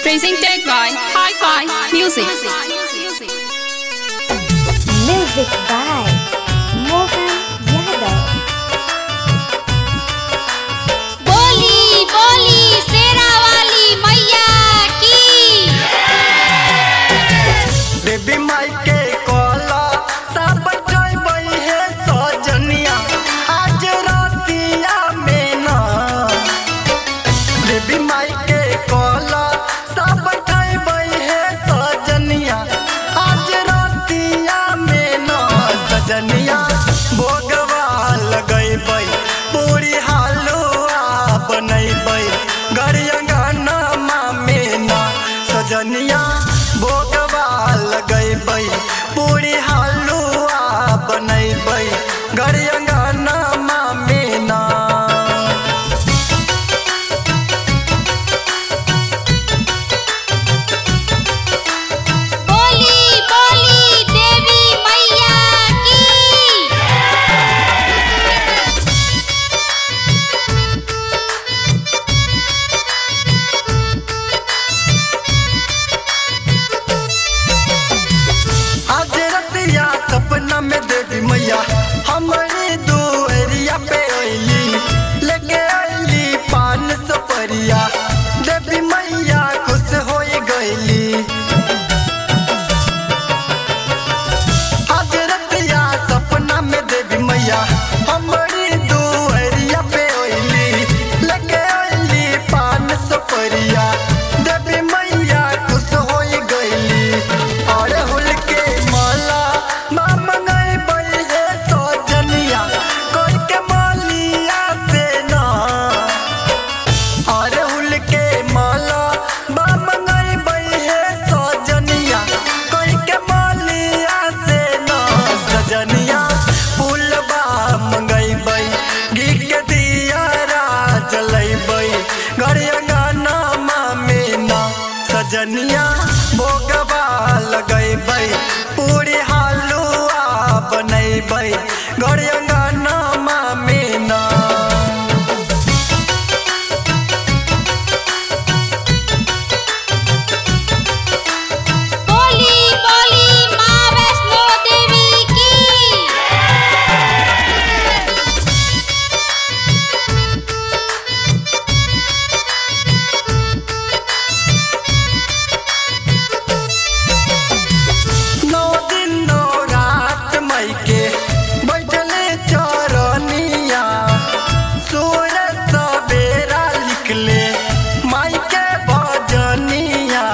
Presented by Hi-Fi Music. Music by Mohan Yadav. बोली बोली शेरा वाली मैया की देवी माई के कोला सब जइबै हे सजनिया आज रातिया में ना। देवी माई के कोला सब जइबै हे सजनिया आज रातिया में ना। सजनिया भोगवा लगैबै पूरी हलवा बनैबै गरियंगना में ना। सजनिया भोगवा लगैबै पूरी हलवा बनैबै गरियंगना में ना। बोली बोली देवी मैया की आज रतिया सपना में देवी मैया हमारी दुआरिया पे अइली लेके अइली पान सपरिया। देवी मैया खुश हो गइली। आज रतिया सपना में देवी मैया हमारी दुआरिया पे अइली लेके अइली पान सपरिया। देवी मैया खुश हो गइली और हुल के माला मंगैबै हे सजनिया कोई के मालिया से ना। और हुल के माला मंगैबै हे सजनिया कोई के मालिया से ना। सजनिया फूलबा मंगैबै घी के दियारा जलैबै गरियंगना में ना। सजनिया भोगवा लगैबै पूरी हलवा बनैबै गरियंगना में ना। बोली बोली माँ वैष्णो देवी की नौ दिन नौ रात मई के बैठले चरनिया सूरज सवेरा लिखले माई के भजनिया।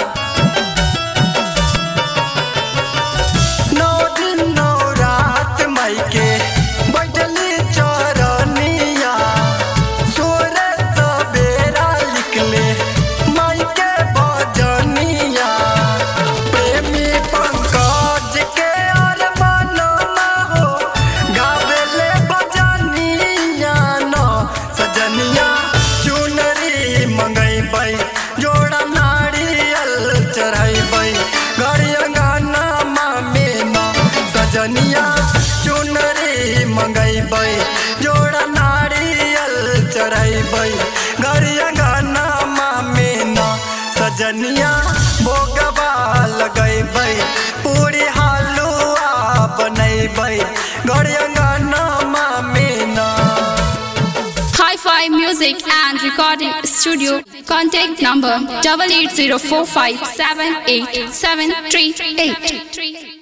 नौ दिन नौ रात मई के बैठले चरनिया सूरज सवेरा लिखले माई के भजनिया। प्रेमी पंकज के और मनना हो गावेले भजनिया न। सजनिया चुनरी मंगैबै जोड़ा नारियल चढ़ैबै गरियंगना में ना। सजनिया चुनरी मंगैबै जोड़ा नारियल चढ़ैबै गरियंगना में ना। सजनिया भोगवा लगैबै पूरी हलवा बनैबै गरियंगना में ना। Hi-Fi Music and Recording Studio. Contact number 8804578738.